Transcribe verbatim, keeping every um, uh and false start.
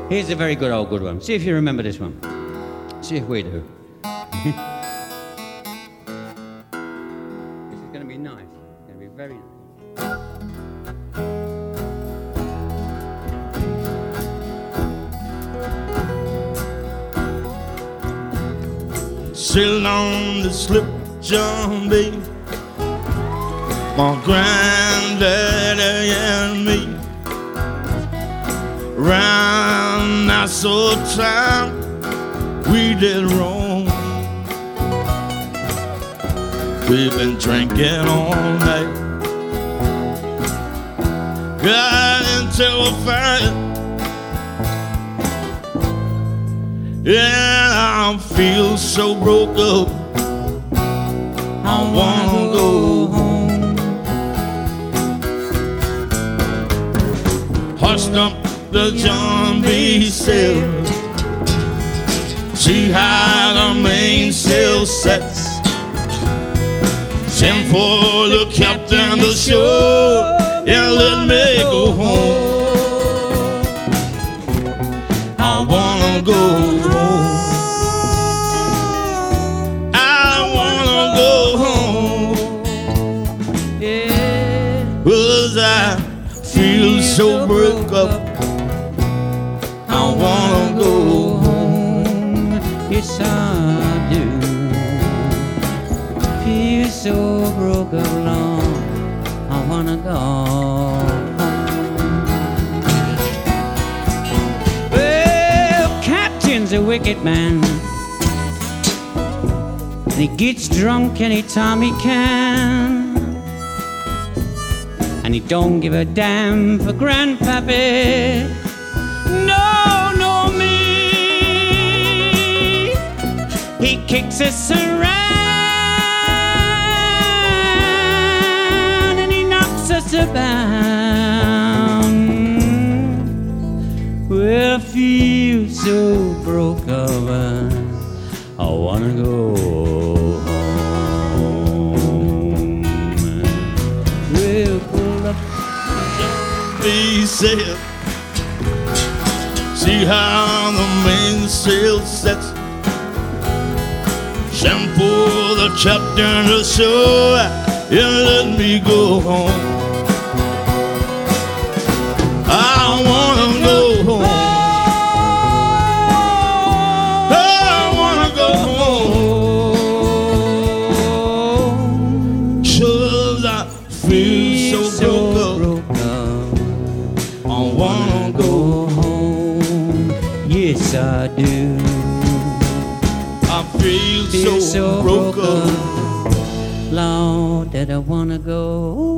Here's a very good old good one. See if you remember this one. See if we do. This is going to be nice. It's going to be very nice. Sail on the slip, John B. My granddaddy and me. Round Nassau town, we did roam. We've been drinking all night. Got into a fight. Yeah, I feel so broke up. I wanna go home. Hoist up the John B. sail. See how the mainsail sets. Send for the captain to shore and let me go home. I wanna go home. I wanna go home. Yeah. 'Cause I feel so broke up. I wanna go home. Yes, I do. Feel so broke along. I wanna go home. Well, Captain's a wicked man, and he gets drunk anytime he can, and he don't give a damn for Grandpappy. No, no, me. He kicks us around and he knocks us about. Well, I feel so broke over. I wanna go home. We'll pull up. He said, see how the mainsail sets. Shampoo the captain ashore and let me go home. I wanna go home. I wanna go home. 'Cause I feel so broke up. I wanna go home. Yes, I do. I feel, Feel so, so broke broke up. up. Lord, that I wanna go